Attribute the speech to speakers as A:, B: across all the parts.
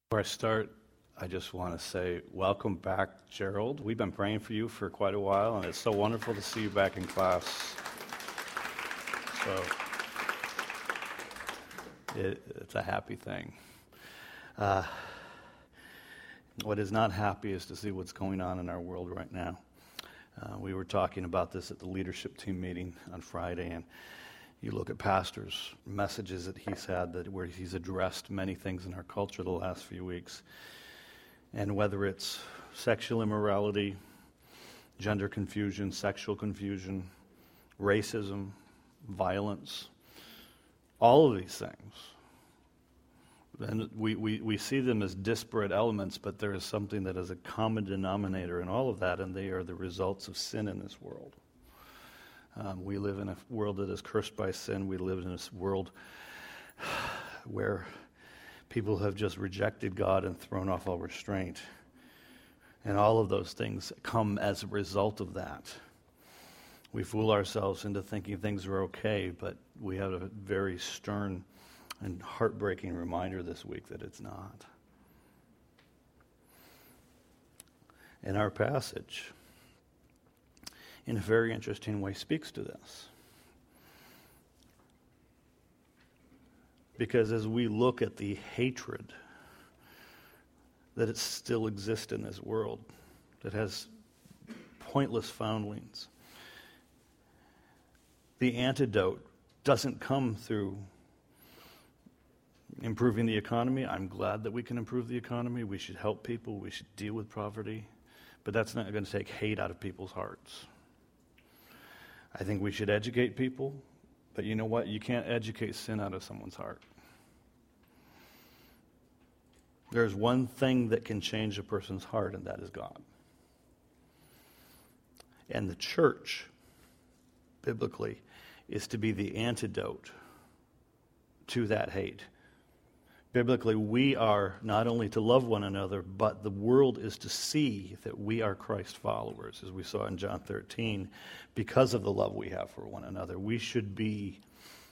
A: Before I start, I just want to say welcome back, Gerald. We've been praying for you for quite a while, and it's so wonderful to see you back in class. So it's a happy thing. What is not happy is to see what's going on in our world right now. We were talking about this at the leadership team meeting on Friday, and you look at Pastor's messages that he's had where he's addressed many things in our culture the last few weeks. And whether it's sexual immorality, gender confusion, sexual confusion, racism, violence, all of these things. And we see them as disparate elements, but there is something that is a common denominator in all of that, and they are the results of sin in this world. We live in a world that is cursed by sin. We live in this world where people have just rejected God and thrown off all restraint. And all of those things come as a result of that. We fool ourselves into thinking things are okay, but we have a very stern and heartbreaking reminder this week that it's not. In our passage, in a very interesting way, speaks to this. Because as we look at the hatred that still exists in this world, that has pointless foundlings, the antidote doesn't come through improving the economy. I'm glad that we can improve the economy. We should help people. We should deal with poverty. But that's not going to take hate out of people's hearts. I think we should educate people, but you know what? You can't educate sin out of someone's heart. There's one thing that can change a person's heart, and that is God. And the church, biblically, is to be the antidote to that hate. Biblically, we are not only to love one another, but the world is to see that we are Christ followers, as we saw in John 13, because of the love we have for one another. We should be,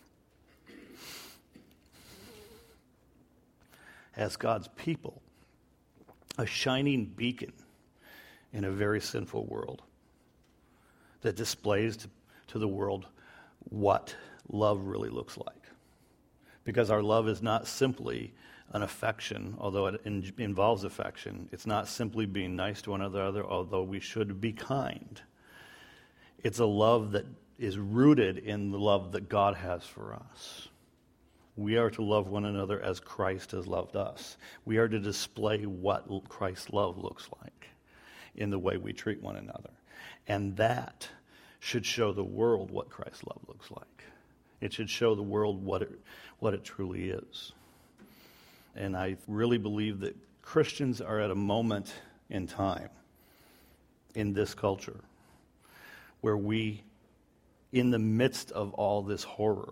A: as God's people, a shining beacon in a very sinful world that displays to the world what love really looks like. Because our love is not simply an affection, although it involves affection. It's not simply being nice to one another, although we should be kind. It's a love that is rooted in the love that God has for us. We are to love one another as Christ has loved us. We are to display what Christ's love looks like in the way we treat one another. And that should show the world what Christ's love looks like. It should show the world what it truly is. And I really believe that Christians are at a moment in time in this culture where we, in the midst of all this horror,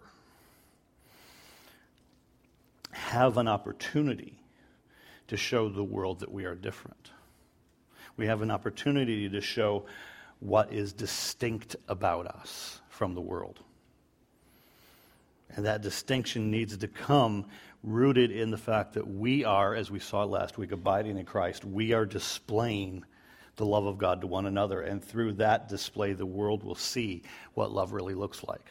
A: have an opportunity to show the world that we are different. We have an opportunity to show what is distinct about us from the world. And that distinction needs to come rooted in the fact that we are, as we saw last week, abiding in Christ. We are displaying the love of God to one another. And through that display, the world will see what love really looks like.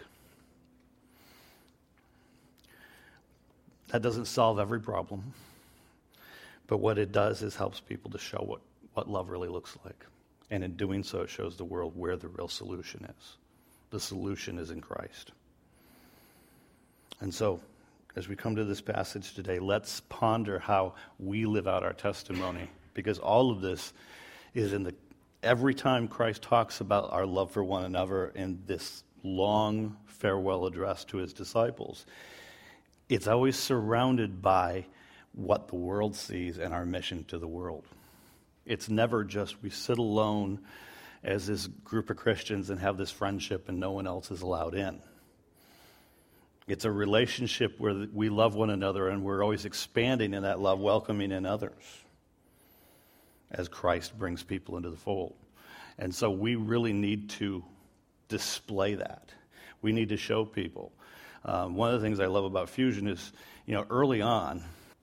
A: That doesn't solve every problem. But what it does is helps people to show what love really looks like. And in doing so, it shows the world where the real solution is. The solution is in Christ. And so, as we come to this passage today, let's ponder how we live out our testimony, because all of this is every time Christ talks about our love for one another in this long farewell address to his disciples, it's always surrounded by what the world sees and our mission to the world. It's never just we sit alone as this group of Christians and have this friendship and no one else is allowed in. It's a relationship where we love one another and we're always expanding in that love, welcoming in others as Christ brings people into the fold. And so we really need to display that. We need to show people. One of the things I love about Fusion is, early on,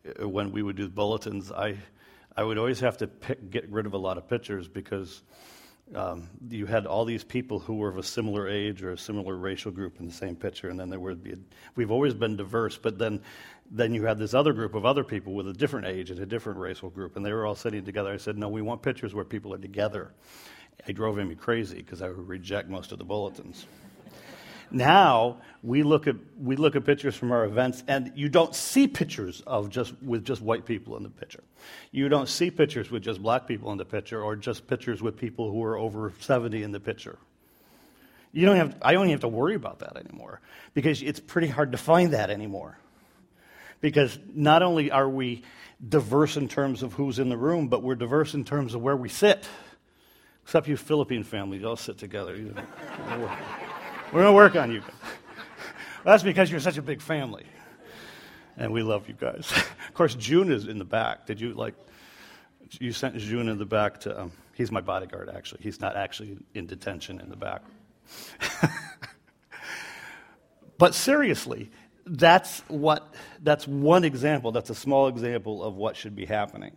A: when we would do bulletins, I would always have to get rid of a lot of pictures because you had all these people who were of a similar age or a similar racial group in the same picture, and then there would be we've always been diverse, but then you had this other group of other people with a different age and a different racial group, and they were all sitting together. I said, no, we want pictures where people are together. It drove me crazy because I would reject most of the bulletins. Now we look at pictures from our events, and you don't see pictures with just white people in the picture. You don't see pictures with just black people in the picture, or just pictures with people who are over 70 in the picture. I don't even have to worry about that anymore because it's pretty hard to find that anymore. Because not only are we diverse in terms of who's in the room, but we're diverse in terms of where we sit. Except you Philippine families, you all sit together. We're going to work on you. That's because you're such a big family. And we love you guys. Of course, June is in the back. You sent June in the back to, he's my bodyguard, actually. He's not actually in detention in the back. But seriously, that's one example. That's a small example of what should be happening.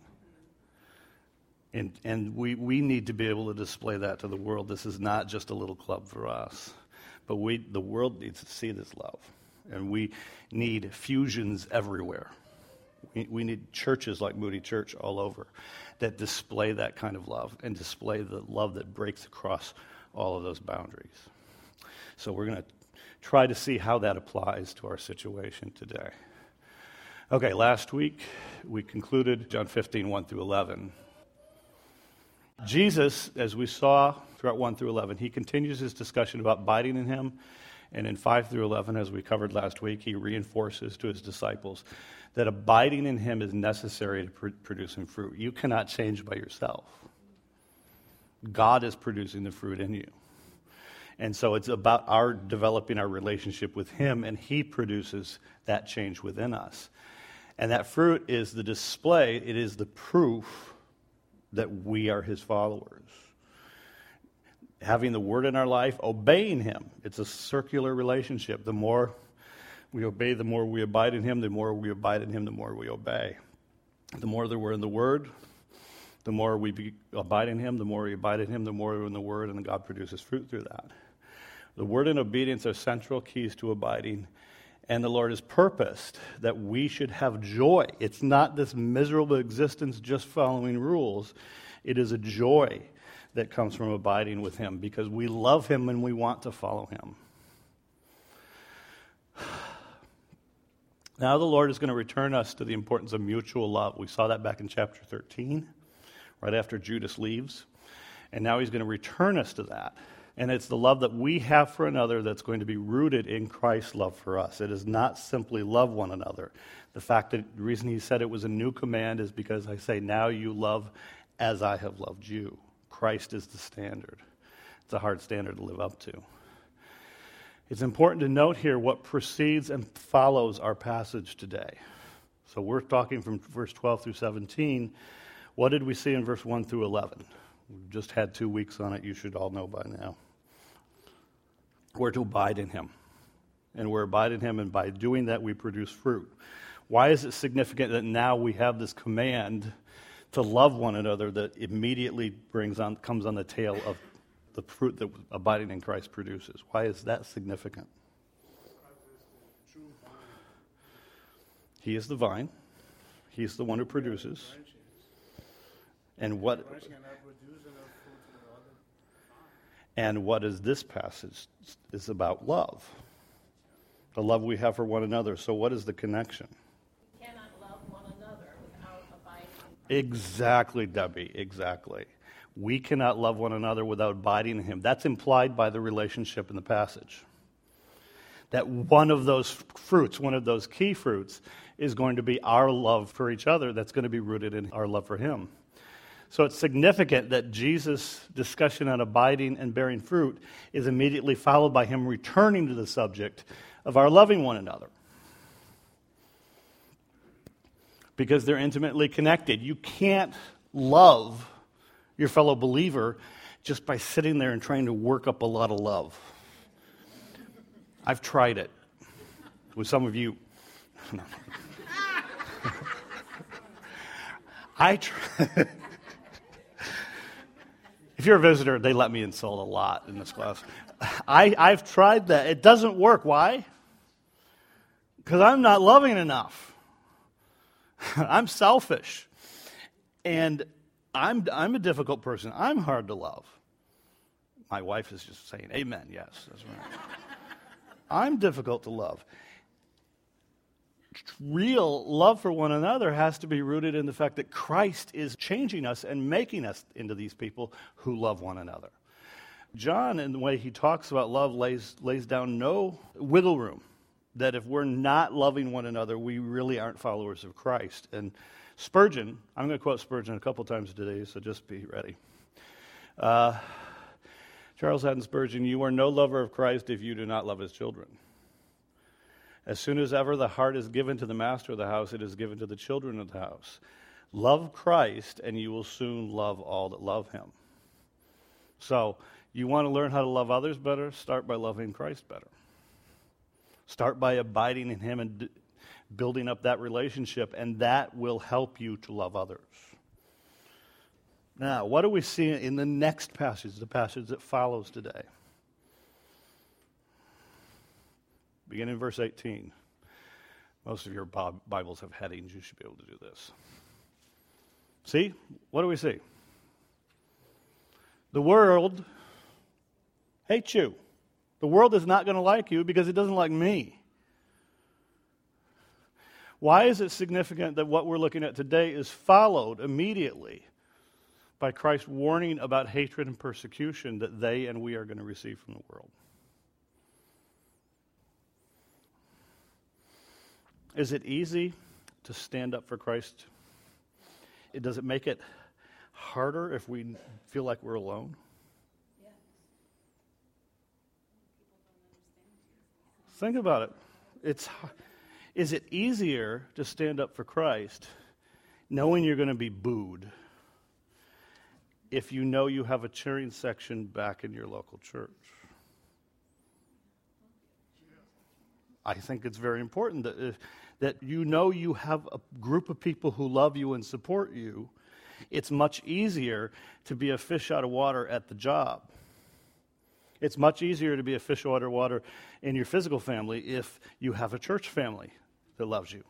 A: And we need to be able to display that to the world. This is not just a little club for us. But the world needs to see this love. And we need fusions everywhere. We need churches like Moody Church all over that display that kind of love and display the love that breaks across all of those boundaries. So we're going to try to see how that applies to our situation today. Okay, last week we concluded John 15, 1 through 11. Jesus, as we saw throughout 1 through 11, he continues his discussion about abiding in him. And in 5 through 11, as we covered last week, he reinforces to his disciples that abiding in him is necessary to producing fruit. You cannot change by yourself. God is producing the fruit in you. And so it's about our developing our relationship with him, and he produces that change within us. And that fruit is the display, it is the proof that we are his followers. Having the word in our life, obeying him. It's a circular relationship. The more we obey, the more we abide in him. The more we abide in him, the more we obey. The more that we're in the word, the more we abide in him. The more we abide in him, the more we're in the word, and God produces fruit through that. The word and obedience are central keys to abiding. And the Lord has purposed that we should have joy. It's not this miserable existence just following rules. It is a joy that comes from abiding with him because we love him and we want to follow him. Now the Lord is going to return us to the importance of mutual love. We saw that back in chapter 13, right after Judas leaves. And now he's going to return us to that. And it's the love that we have for another that's going to be rooted in Christ's love for us. It is not simply love one another. The reason he said it was a new command is because I say, now you love as I have loved you. Christ is the standard. It's a hard standard to live up to. It's important to note here what precedes and follows our passage today. So we're talking from verse 12 through 17. What did we see in verse 1 through 11? We've just had 2 weeks on it. You should all know by now. We're to abide in him. And we're abide in him, and by doing that, we produce fruit. Why is it significant that now we have this command to love one another that immediately comes on the tail of the fruit that abiding in Christ produces? Why is that significant? He is the vine. He's the one who produces. And what is this passage? Is about love. The love we have for one another. So what is the connection?
B: We cannot love one another without abiding.
A: Exactly, Debbie, exactly. We cannot love one another without abiding in him. That's implied by the relationship in the passage. That one of those fruits, one of those key fruits, is going to be our love for each other that's going to be rooted in our love for him. So it's significant that Jesus' discussion on abiding and bearing fruit is immediately followed by him returning to the subject of our loving one another. Because they're intimately connected. You can't love your fellow believer just by sitting there and trying to work up a lot of love. I've tried it with some of you. If you're a visitor, they let me insult a lot in this class. I've tried that. It doesn't work. Why? Because I'm not loving enough. I'm selfish. And I'm a difficult person. I'm hard to love. My wife is just saying, amen, yes. That's right. I'm difficult to love. Real love for one another has to be rooted in the fact that Christ is changing us and making us into these people who love one another. John, in the way he talks about love, lays down no wiggle room, that if we're not loving one another, we really aren't followers of Christ. And Spurgeon, I'm going to quote Spurgeon a couple times today, so just be ready. Charles Haddon Spurgeon, you are no lover of Christ if you do not love his children. As soon as ever the heart is given to the master of the house, it is given to the children of the house. Love Christ, and you will soon love all that love him. So, you want to learn how to love others better? Start by loving Christ better. Start by abiding in him and building up that relationship, and that will help you to love others. Now, what do we see in the next passage, the passage that follows today? Beginning in verse 18. Most of your Bibles have headings. You should be able to do this. See? What do we see? The world hates you. The world is not going to like you because it doesn't like me. Why is it significant that what we're looking at today is followed immediately by Christ's warning about hatred and persecution that they and we are going to receive from the world? Is it easy to stand up for Christ? Does it make it harder if we feel like we're alone?
B: Yes.
A: Think about it. Is it easier to stand up for Christ knowing you're going to be booed if you know you have a cheering section back in your local church? I think it's very important that you know you have a group of people who love you and support you. It's much easier to be a fish out of water at the job. It's much easier to be a fish out of water in your physical family if you have a church family that loves you.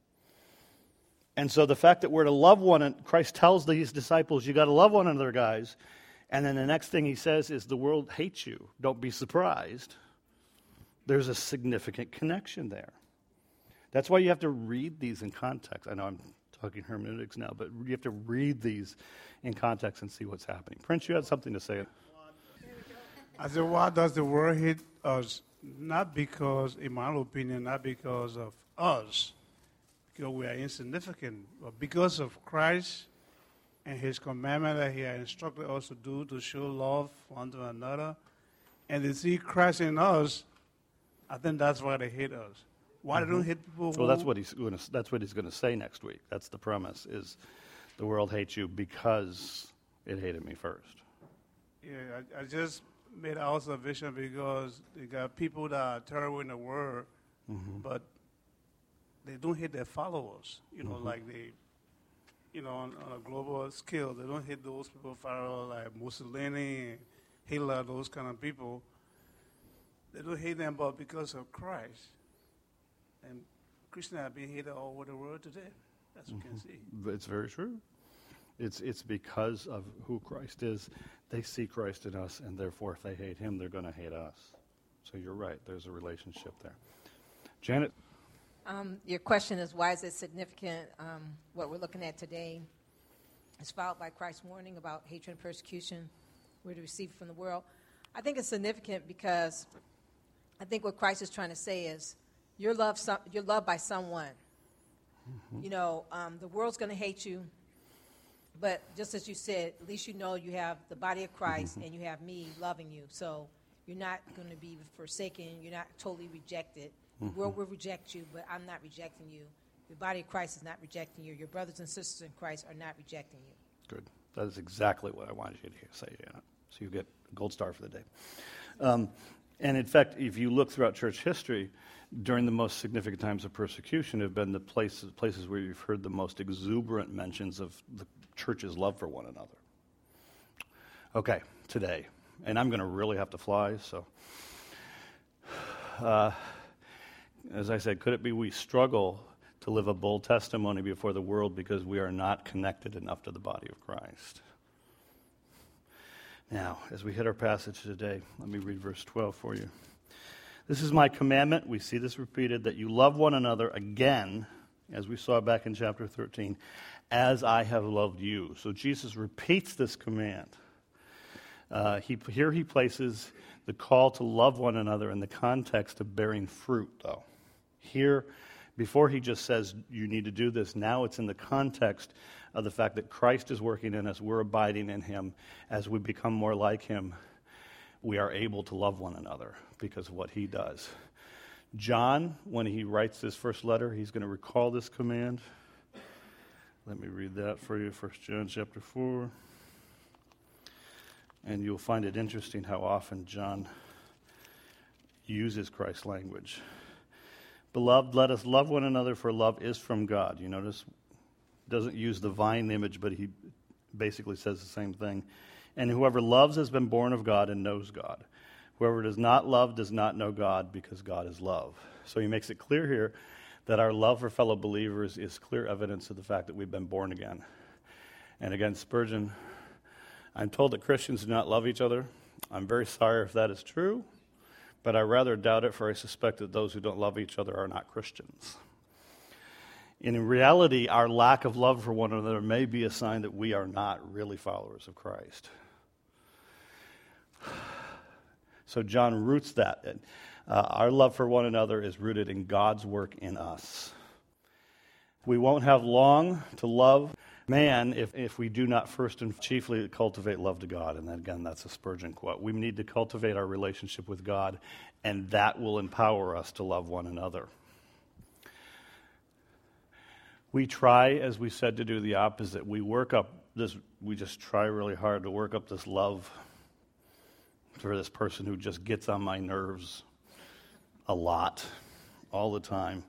A: And so the fact that we're to love Christ tells these disciples, you got to love one another, guys. And then the next thing he says is the world hates you. Don't be surprised. There's a significant connection there. That's why you have to read these in context. I know I'm talking hermeneutics now, but you have to read these in context and see what's happening. Prince, you had something to say.
C: I said, why does the world hate us? Not because, in my opinion, not because of us, because we are insignificant, but because of Christ and his commandment that he has instructed us to do, to show love one to another, and to see Christ in us. I think that's why they hate us. Why they don't hate people who...
A: Well, that's what he's going to say next week. That's the premise, is the world hates you because it hated me first.
C: Yeah, I just made an observation because you got people that are terrible in the world, but they don't hate their followers. You know, like they, on a global scale, they don't hate those people followers like Mussolini, Hitler, those kind of people. They don't hate them, but because of Christ. And Christians are being hated all over the world today. That's what you can see.
A: It's very true. It's because of who Christ is. They see Christ in us, and therefore if they hate him, they're going to hate us. So you're right. There's a relationship there. Janet?
D: Your question is, why is it significant? What we're looking at today is followed by Christ's warning about hatred and persecution we're to receive from the world. I think it's significant because I think what Christ is trying to say is, you're loved by someone. The world's going to hate you, but just as you said, at least you know you have the body of Christ and you have me loving you. So you're not going to be forsaken. You're not totally rejected. The world will reject you, but I'm not rejecting you. The body of Christ is not rejecting you. Your brothers and sisters in Christ are not rejecting you.
A: Good. That is exactly what I wanted you to say, Janet. So you get a gold star for the day. And in fact, if you look throughout church history, during the most significant times of persecution have been the places where you've heard the most exuberant mentions of the church's love for one another. Okay, today. And I'm going to really have to fly, so. As I said, could it be we struggle to live a bold testimony before the world because we are not connected enough to the body of Christ? Now, as we hit our passage today, let me read verse 12 for you. This is my commandment, we see this repeated, that you love one another again, as we saw back in chapter 13, as I have loved you. So Jesus repeats this command. Here he places the call to love one another in the context of bearing fruit, though. Here, before he just says you need to do this, now it's in the context of the fact that Christ is working in us, we're abiding in him. As we become more like him, we are able to love one another because of what he does. John, when he writes this first letter, he's going to recall this command. Let me read that for you, 1 John chapter 4. And you'll find it interesting how often John uses Christ's language. Beloved, let us love one another, for love is from God. You notice, doesn't use the vine image, but he basically says the same thing. And whoever loves has been born of God and knows God. Whoever does not love does not know God, because God is love. So he makes it clear here that our love for fellow believers is clear evidence of the fact that we've been born again. And again, Spurgeon, I'm told that Christians do not love each other. I'm very sorry if that is true, but I rather doubt it, for I suspect that those who don't love each other are not Christians. And in reality, our lack of love for one another may be a sign that we are not really followers of Christ. So John roots that. Our love for one another is rooted in God's work in us. We won't have long to love man if we do not first and chiefly cultivate love to God. And then again, that's a Spurgeon quote. We need to cultivate our relationship with God, and that will empower us to love one another. We try, as we said, to do the opposite. We just try really hard to work up this love for this person who just gets on my nerves a lot, all the time.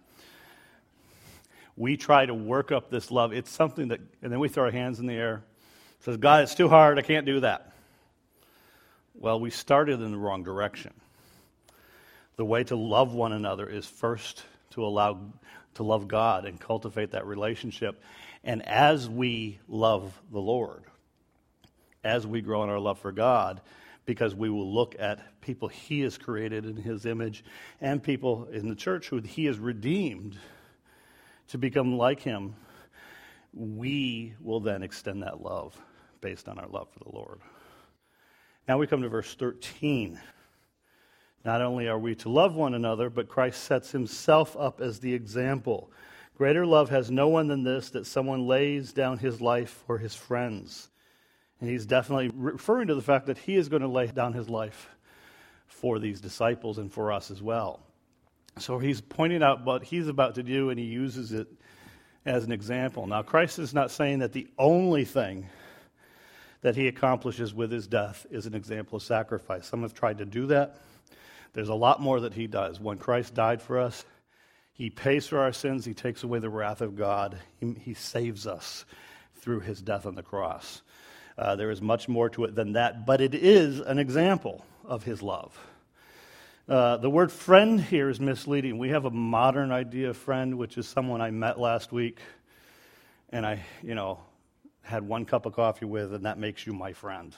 A: We try to work up this love. It's something that, and then we throw our hands in the air. Says, God, it's too hard. I can't do that. Well, we started in the wrong direction. The way to love one another is first to love God and cultivate that relationship. And as we love the Lord, as we grow in our love for God, because we will look at people he has created in his image and people in the church who he has redeemed to become like him, we will then extend that love based on our love for the Lord. Now we come to verse 13. Not only are we to love one another, but Christ sets himself up as the example. Greater love has no one than this, that someone lays down his life for his friends. And he's definitely referring to the fact that he is going to lay down his life for these disciples and for us as well. So he's pointing out what he's about to do, and he uses it as an example. Now, Christ is not saying that the only thing that he accomplishes with his death is an example of sacrifice. Some have tried to do that. There's a lot more that he does. When Christ died for us, he pays for our sins. He takes away the wrath of God. He saves us through his death on the cross. There is much more to it than that, but it is an example of his love. The word friend here is misleading. We have a modern idea of friend, which is someone I met last week, and I, had one cup of coffee with, and that makes you my friend.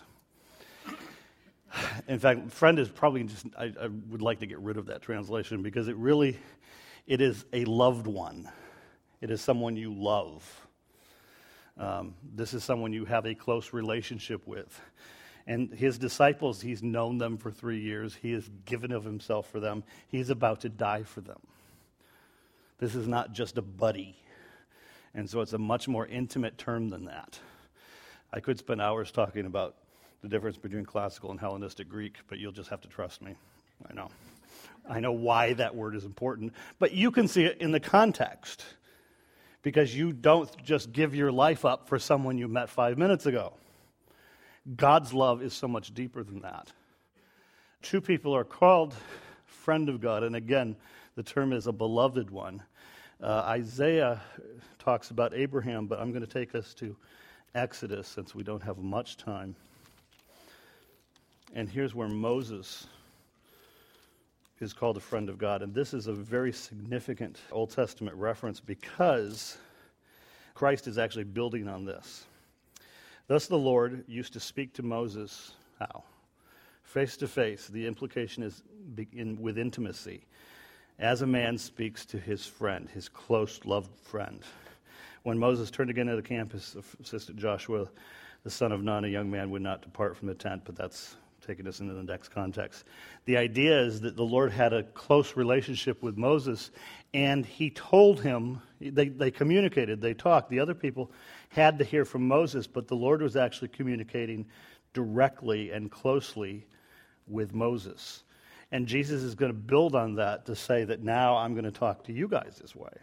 A: In fact, friend is probably just, I would like to get rid of that translation, because it is a loved one. It is someone you love. This is someone you have a close relationship with. And his disciples, he's known them for 3 years. He has given of himself for them. He's about to die for them. This is not just a buddy. And so it's a much more intimate term than that. I could spend hours talking about the difference between classical and Hellenistic Greek, but you'll just have to trust me. I know why that word is important. But you can see it in the context, because you don't just give your life up for someone you met 5 minutes ago. God's love is so much deeper than that. Two people are called friend of God, and again, the term is a beloved one. Isaiah talks about Abraham, but I'm going to take us to Exodus since we don't have much time. And here's where Moses is called a friend of God. And this is a very significant Old Testament reference because Christ is actually building on this. Thus the Lord used to speak to Moses, how? Face to face. The implication is with intimacy. As a man speaks to his friend, his close, loved friend. When Moses turned again to the camp, his assistant Joshua, the son of Nun, a young man, would not depart from the tent, but that's taking us into the next context. The idea is that the Lord had a close relationship with Moses, and he told him, they communicated, they talked. The other people had to hear from Moses, but the Lord was actually communicating directly and closely with Moses. And Jesus is going to build on that to say that now I'm going to talk to you guys this way.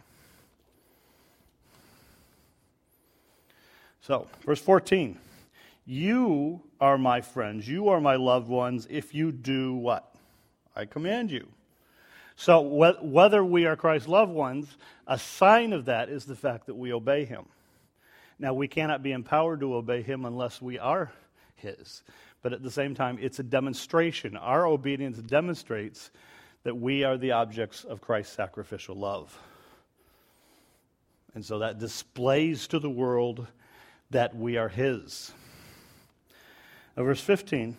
A: So, verse 14. You are my friends, you are my loved ones, if you do what? I command you. So whether we are Christ's loved ones, a sign of that is the fact that we obey him. Now, we cannot be empowered to obey him unless we are his. But at the same time, it's a demonstration. Our obedience demonstrates that we are the objects of Christ's sacrificial love. And so that displays to the world that we are his. Now, verse 15,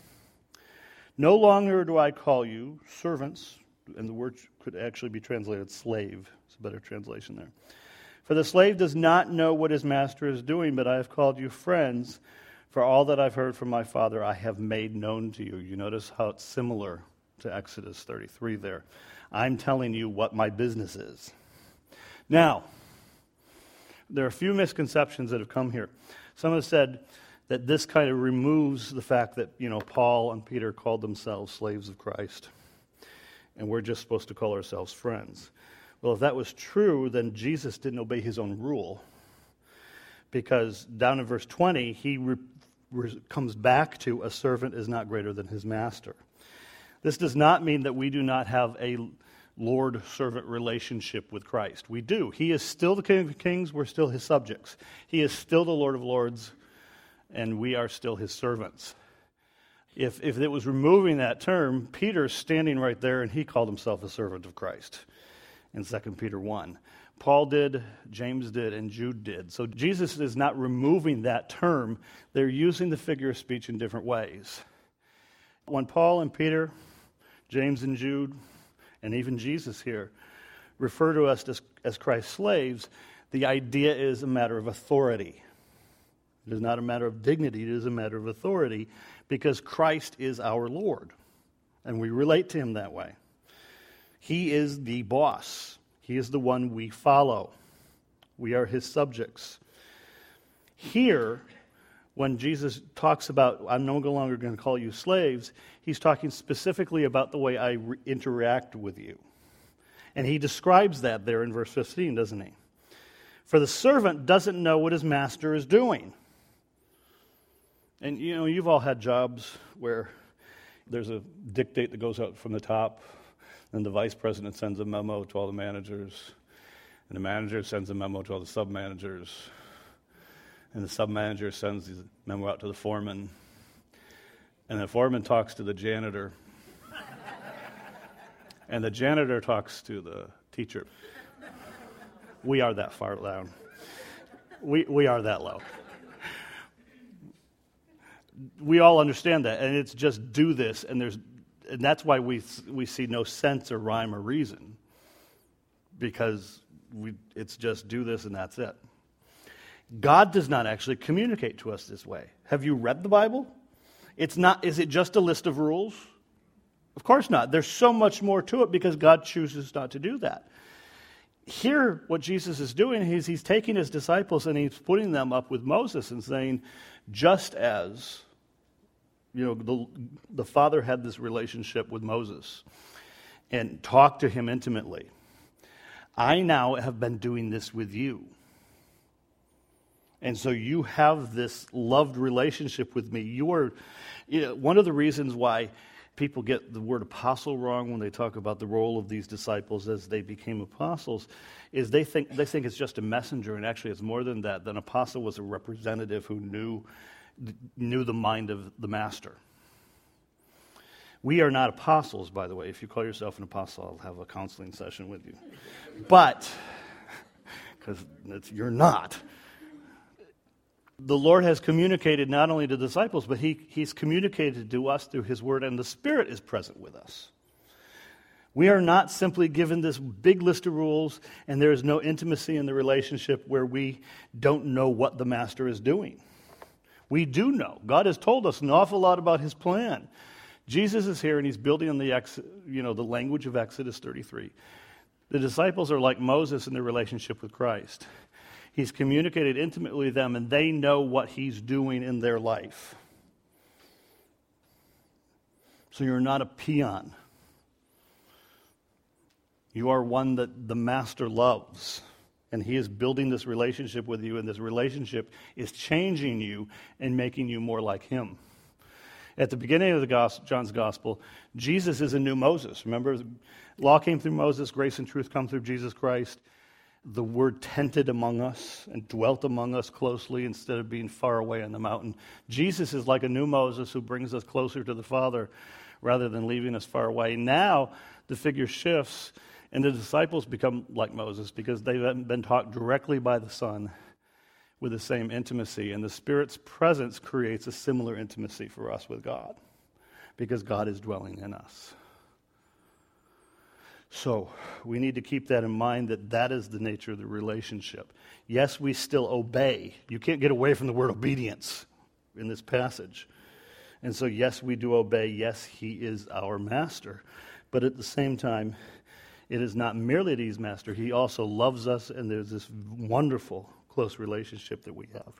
A: no longer do I call you servants, and the word could actually be translated slave. It's a better translation there. For the slave does not know what his master is doing, but I have called you friends, for all that I've heard from my Father I have made known to you. You notice how it's similar to Exodus 33 there. I'm telling you what my business is. Now, there are a few misconceptions that have come here. Some have said that this kind of removes the fact that, Paul and Peter called themselves slaves of Christ, and we're just supposed to call ourselves friends. Well, if that was true, then Jesus didn't obey his own rule, because down in verse 20, he comes back to a servant is not greater than his master. This does not mean that we do not have a Lord-servant relationship with Christ. We do. He is still the King of Kings. We're still his subjects. He is still the Lord of Lords, and we are still his servants. If it was removing that term, Peter's standing right there, and he called himself a servant of Christ in 2 Peter 1. Paul did, James did, and Jude did. So Jesus is not removing that term. They're using the figure of speech in different ways. When Paul and Peter, James and Jude, and even Jesus here refer to us as Christ's slaves, the idea is a matter of authority. It is not a matter of dignity, it is a matter of authority, because Christ is our Lord, and we relate to him that way. He is the boss. He is the one we follow. We are his subjects. Here, when Jesus talks about, I'm no longer going to call you slaves, he's talking specifically about the way I interact with you. And he describes that there in verse 15, doesn't he? For the servant doesn't know what his master is doing. And, you've all had jobs where there's a dictate that goes out from the top, and the vice president sends a memo to all the managers, and the manager sends a memo to all the sub-managers, and the sub-manager sends the memo out to the foreman, and the foreman talks to the janitor, and the janitor talks to the teacher. We are that far down. We are that low. We all understand that, and it's just do this, and that's why we see no sense or rhyme or reason, because it's just do this and that's it. God does not actually communicate to us this way. Have you read the Bible? It's not. Is it just a list of rules? Of course not. There's so much more to it because God chooses not to do that. Here, what Jesus is doing is he's taking his disciples and he's putting them up with Moses and saying, just as the Father had this relationship with Moses and talked to him intimately, I now have been doing this with you. And so you have this loved relationship with me. You are, one of the reasons why People get the word apostle wrong when they talk about the role of these disciples as they became apostles, is they think it's just a messenger, and actually it's more than that. An apostle was a representative who knew the mind of the master. We are not apostles, by the way. If you call yourself an apostle, I'll have a counseling session with you. But, because you're not. The Lord has communicated not only to the disciples, but He's communicated to us through His Word, and the Spirit is present with us. We are not simply given this big list of rules, and there is no intimacy in the relationship where we don't know what the Master is doing. We do know. God has told us an awful lot about His plan. Jesus is here, and He's building on the language of Exodus 33. The disciples are like Moses in their relationship with Christ. He's communicated intimately with them, and they know what He's doing in their life. So you're not a peon. You are one that the Master loves, and He is building this relationship with you, and this relationship is changing you and making you more like Him. At the beginning of John's Gospel, Jesus is a new Moses. Remember, law came through Moses, grace and truth come through Jesus Christ. The Word tented among us and dwelt among us closely instead of being far away on the mountain. Jesus is like a new Moses who brings us closer to the Father rather than leaving us far away. Now the figure shifts, and the disciples become like Moses because they've been taught directly by the Son with the same intimacy. And the Spirit's presence creates a similar intimacy for us with God because God is dwelling in us. So we need to keep that in mind, that is the nature of the relationship. Yes, we still obey. You can't get away from the word obedience in this passage. And so yes, we do obey. Yes, He is our master. But at the same time, it is not merely that He's master. He also loves us, and there's this wonderful, close relationship that we have.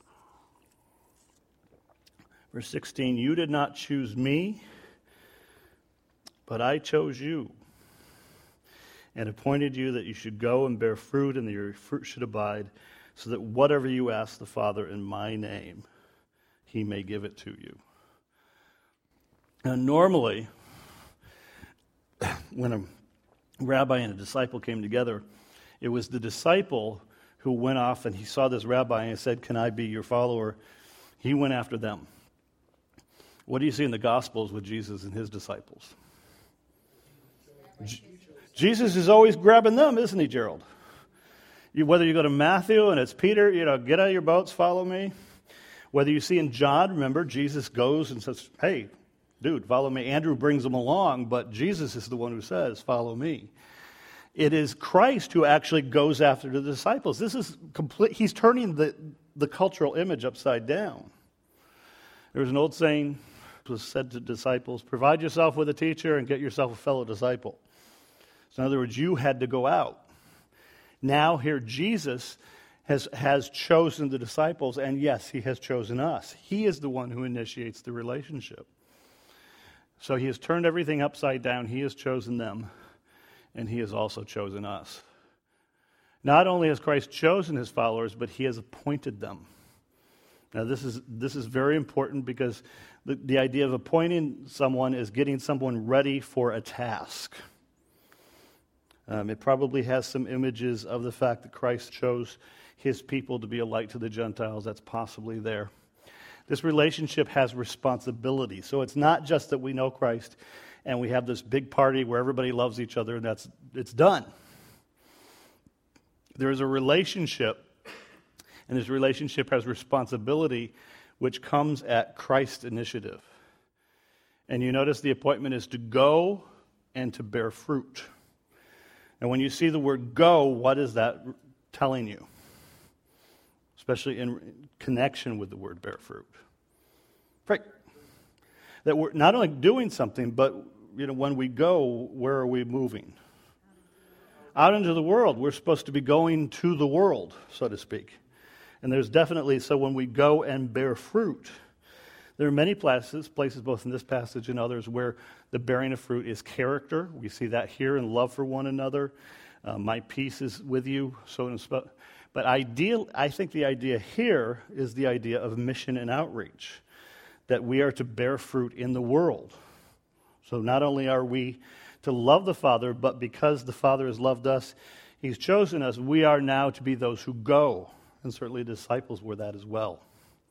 A: Verse 16, you did not choose me, but I chose you, and appointed you that you should go and bear fruit, and that your fruit should abide, so that whatever you ask the Father in my name, He may give it to you. Now, normally, when a rabbi and a disciple came together, it was the disciple who went off and he saw this rabbi and said, "Can I be your follower?" He went after them. What do you see in the Gospels with Jesus and His disciples? Jesus is always grabbing them, isn't He, Gerald? Whether you go to Matthew and it's Peter, get out of your boats, follow me. Whether you see in John, remember, Jesus goes and says, "Hey, dude, follow me." Andrew brings them along, but Jesus is the one who says, "Follow me." It is Christ who actually goes after the disciples. This is complete. He's turning the cultural image upside down. There was an old saying that was said to disciples, "Provide yourself with a teacher and get yourself a fellow disciple." So in other words, you had to go out. Now here Jesus has chosen the disciples, and yes, He has chosen us. He is the one who initiates the relationship. So He has turned everything upside down. He has chosen them, and He has also chosen us. Not only has Christ chosen His followers, but He has appointed them. Now this is very important because the idea of appointing someone is getting someone ready for a task. It probably has some images of the fact that Christ chose His people to be a light to the Gentiles. That's possibly there. This relationship has responsibility. So it's not just that we know Christ and we have this big party where everybody loves each other and it's done. There is a relationship, and this relationship has responsibility, which comes at Christ's initiative. And you notice the appointment is to go and to bear fruit. And when you see the word go, what is that telling you? Especially in connection with the word bear fruit. Right. That we're not only doing something, but when we go, where are we moving? Out into the world. We're supposed to be going to the world, so to speak. And there's definitely, so when we go and bear fruit, there are many places both in this passage and others, where the bearing of fruit is character. We see that here in love for one another. My peace is with you. But I think the idea here is the idea of mission and outreach, that we are to bear fruit in the world. So not only are we to love the Father, but because the Father has loved us, He's chosen us, we are now to be those who go. And certainly disciples were that as well.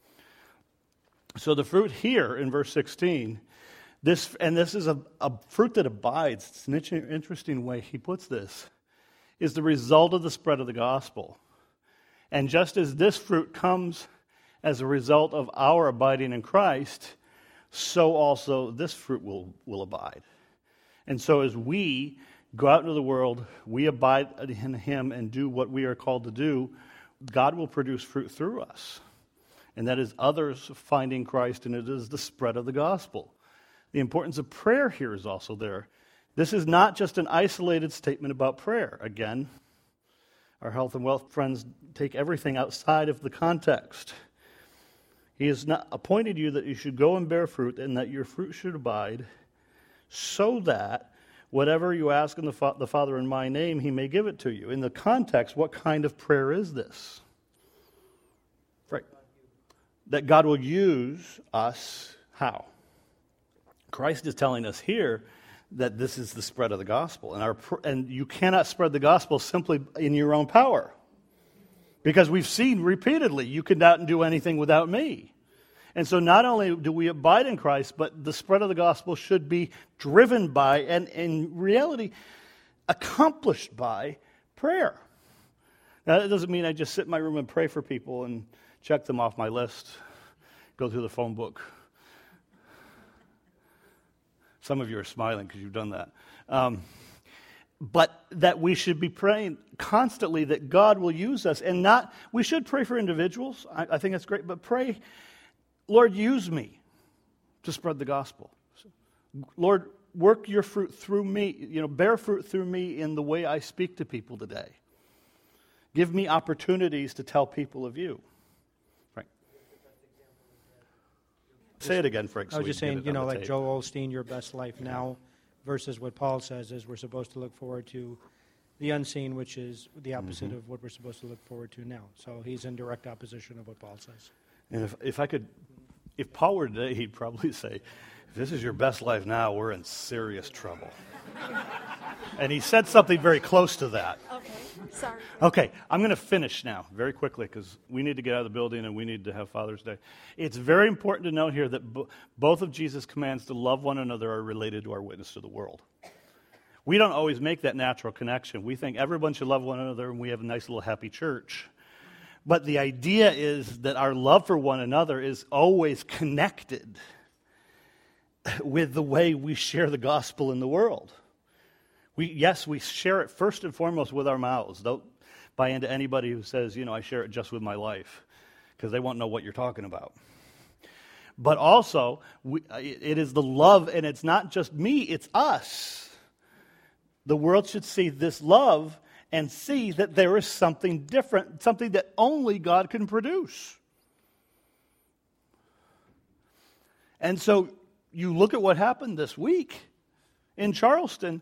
A: So the fruit here in verse 16, this is a fruit that abides. It's an interesting way he puts this, is the result of the spread of the gospel. And just as this fruit comes as a result of our abiding in Christ, so also this fruit will abide. And so as we go out into the world, we abide in Him and do what we are called to do, God will produce fruit through us. And that is others finding Christ, and it is the spread of the gospel. The importance of prayer here is also there. This is not just an isolated statement about prayer. Again, our health and wealth friends take everything outside of the context. He has not appointed you that you should go and bear fruit, and that your fruit should abide, so that whatever you ask in the Father in my name, He may give it to you. In the context, what kind of prayer is this? Right. That God will use us how? Christ is telling us here that this is the spread of the gospel. And you cannot spread the gospel simply in your own power. Because we've seen repeatedly, you cannot do anything without me. And so not only do we abide in Christ, but the spread of the gospel should be driven by, and in reality, accomplished by prayer. Now, that doesn't mean I just sit in my room and pray for people and check them off my list, go through the phone book. Some of you are smiling because you've done that. But that we should be praying constantly that God will use us. And we should pray for individuals. I think that's great. But pray, Lord, use me to spread the gospel. Lord, work your fruit through me. Bear fruit through me in the way I speak to people today. Give me opportunities to tell people of you. Frank. Say it again, Frank.
E: I was just saying, like Joel Osteen, your best life now, versus what Paul says is we're supposed to look forward to the unseen, which is the opposite of what we're supposed to look forward to now. So he's in direct opposition of what Paul says.
A: And if Paul were today, he'd probably say, if this is your best life now, we're in serious trouble. And he said something very close to that.
B: Okay, sorry.
A: Okay, I'm going to finish now very quickly because we need to get out of the building and we need to have Father's Day. It's very important to note here that both of Jesus' commands to love one another are related to our witness to the world. We don't always make that natural connection. We think everyone should love one another and we have a nice little happy church. But the idea is that our love for one another is always connected with the way we share the gospel in the world. We share it first and foremost with our mouths. Don't buy into anybody who says, I share it just with my life, because they won't know what you're talking about. But also, it is the love, and it's not just me, it's us. The world should see this love and see that there is something different, something that only God can produce. And so you look at what happened this week in Charleston.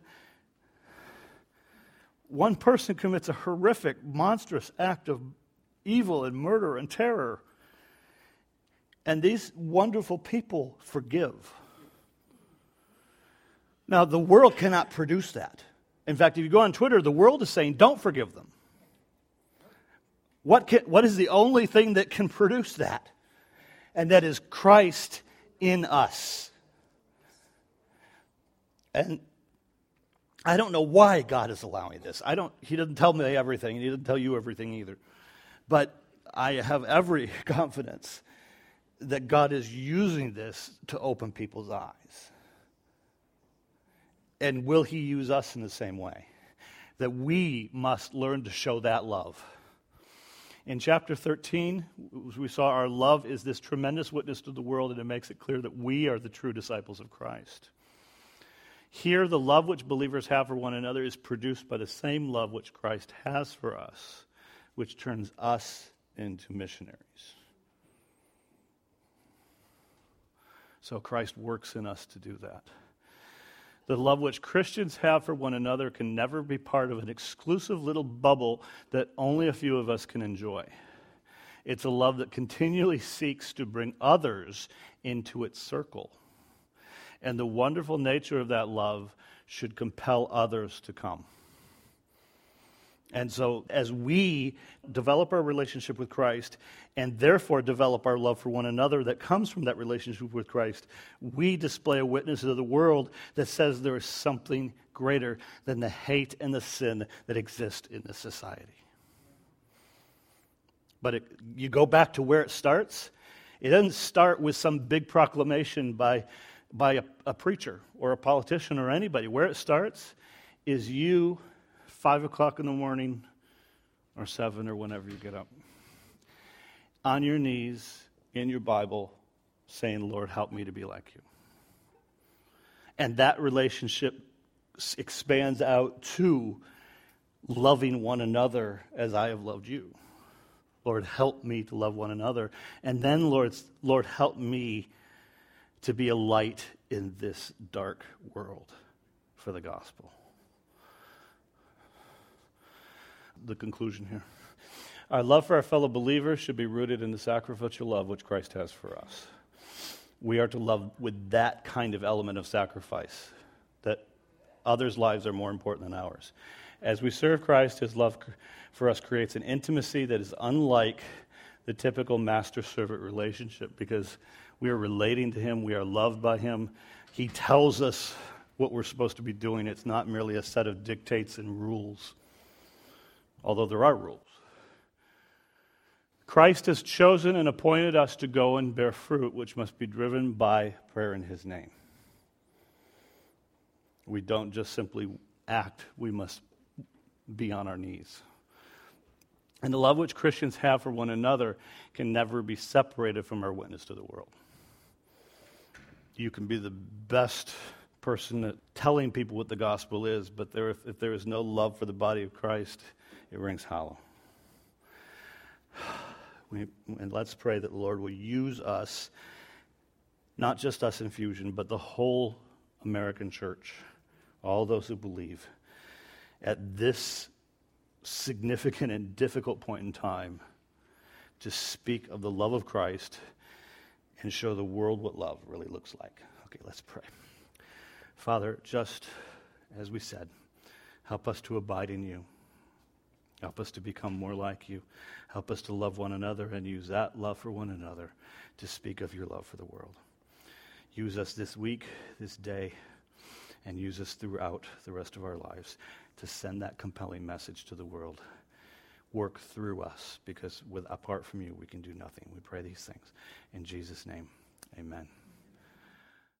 A: One person commits a horrific, monstrous act of evil and murder and terror. And these wonderful people forgive. Now, the world cannot produce that. In fact, if you go on Twitter, the world is saying, don't forgive them. What is the only thing that can produce that? And that is Christ in us. And I don't know why God is allowing this. He doesn't tell me everything. He doesn't tell you everything either. But I have every confidence that God is using this to open people's eyes. And will He use us in the same way? That we must learn to show that love. In chapter 13, we saw our love is this tremendous witness to the world, and it makes it clear that we are the true disciples of Christ. Here, the love which believers have for one another is produced by the same love which Christ has for us, which turns us into missionaries. So Christ works in us to do that. The love which Christians have for one another can never be part of an exclusive little bubble that only a few of us can enjoy. It's a love that continually seeks to bring others into its circle. And the wonderful nature of that love should compel others to come. And so as we develop our relationship with Christ and therefore develop our love for one another that comes from that relationship with Christ, we display a witness to the world that says there is something greater than the hate and the sin that exist in this society. But you go back to where it starts. It doesn't start with some big proclamation by a preacher or a politician or anybody. Where it starts is you, 5 o'clock in the morning or 7 or whenever you get up, on your knees in your Bible saying, Lord, help me to be like you. And that relationship expands out to loving one another as I have loved you. Lord, help me to love one another. And then, Lord, help me to be a light in this dark world for the gospel. The conclusion here. Our love for our fellow believers should be rooted in the sacrificial love which Christ has for us. We are to love with that kind of element of sacrifice, that others' lives are more important than ours. As we serve Christ, his love for us creates an intimacy that is unlike the typical master-servant relationship, because we are relating to him, we are loved by him. He tells us what we're supposed to be doing. It's not merely a set of dictates and rules, although there are rules. Christ has chosen and appointed us to go and bear fruit, which must be driven by prayer in his name. We don't just simply act, we must be on our knees. And the love which Christians have for one another can never be separated from our witness to the world. You can be the best person at telling people what the gospel is, but if there is no love for the body of Christ, it rings hollow. And let's pray that the Lord will use us, not just us in Fusion, but the whole American church, all those who believe, at this significant and difficult point in time, to speak of the love of Christ and show the world what love really looks like. Okay, let's pray. Father, just as we said, help us to abide in you. Help us to become more like you. Help us to love one another and use that love for one another to speak of your love for the world. Use us this week, this day, and use us throughout the rest of our lives to send that compelling message to the world. Work through us, because apart from you, we can do nothing. We pray these things in Jesus' name. Amen.